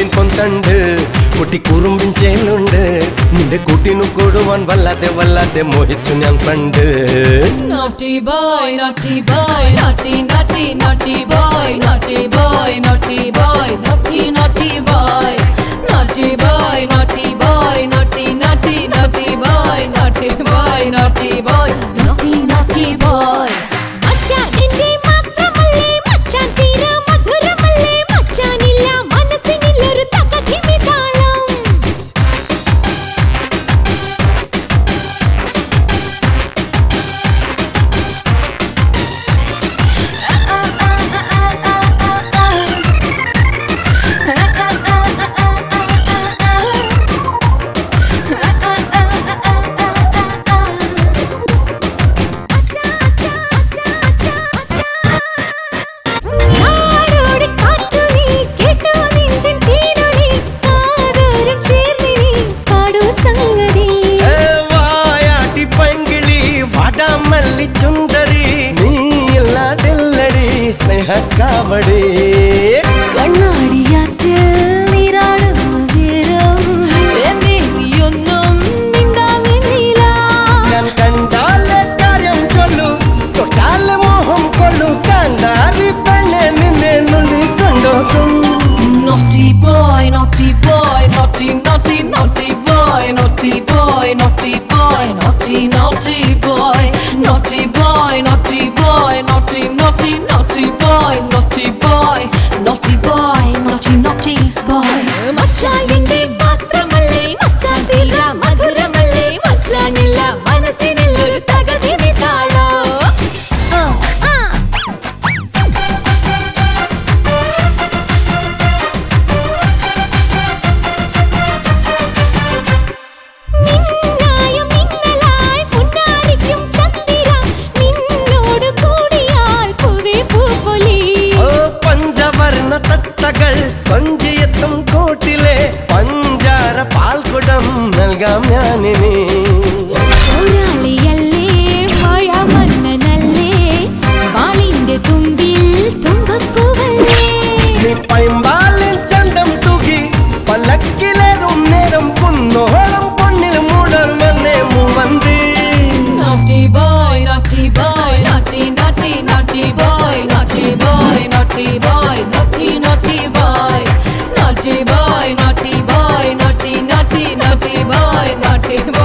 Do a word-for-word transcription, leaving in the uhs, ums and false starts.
കുറുമ്പിൻ പൊന്തണ്ട് കുട്ടി കുറുമ്പിൻ ചേലുണ്ട് നിന്റെ കുട്ടിനു കൊടുവാൻ വല്ലാതെ വല്ലാതെ മോഹിച്ചു ഞാൻ പണ്ട് Naughty boy, naughty boy, naughty, naughty, naughty boy, naughty boy, naughty boy, naughty, naughty boy, naughty boy, naughty boy, naughty, naughty, naughty boy, naughty boy, naughty boy, naughty, naughty boy. മച്ചാൻ എന്റെ മാത്രമല്ലേ മച്ചാൻ തീര മധുരമല്ലേ മച്ചാനില്ല മനസ്സിനില്ലൊരു തകതിമിതാളം സ്നേഹക്കാവടേ കണ്ണാടിയാറ്റിൽ നീരാടുന്ന നേരം എന്നെ നീയൊന്നും മിണ്ടാനില്ല ഞാൻ കണ്ടാലെ കാര്യം ചൊല്ലു തൊട്ടാലെ മോഹം കൊള്ളു കണ്ടാരി പെണ്ണെ നിന്നെ നുള്ളി കൊണ്ടോക്കും Naughty boy, naughty boy, naughty, naughty, naughty boy, naughty boy, naughty boy, naughty, naughty boy, naughty boy, naughty boy, naughty, naughty, naughty boy, naughty boy, naughty boy, naughty, naughty boy. മച്ചാൻ എന്റെ മാത്രമല്ലേ മച്ചാൻ തീര മധുരമല്ലേ മച്ചാനില്ല മനസ്സിനില്ലൊരു തകതിമിതാളോ തത്തകൾ കൊഞ്ചിയെത്തും കൂട്ടിലെ പഞ്ചാര പാൽക്കുടം നൽകാം ഞാനിനി ഒരാളിയല്ലേ ഭയമന്നനല്ലേ വാളിന്റെ തുമ്പിൽ തുമ്പപ്പൂവല്ലേ നീ പൈമ്പാലിൽ ചണ്ടം തൂകി പല്ലക്കിലേറും നേരം കുന്നോളം പൊന്നിൽ മൂടർമെന്നെ മൂവന്തി Naughty boy, naughty boy, naughty, naughty, naughty boy, naughty boy, naughty boy, naughty, naughty boy, naughty boy, naughty boy, naughty, naughty, naughty boy, naughty boy.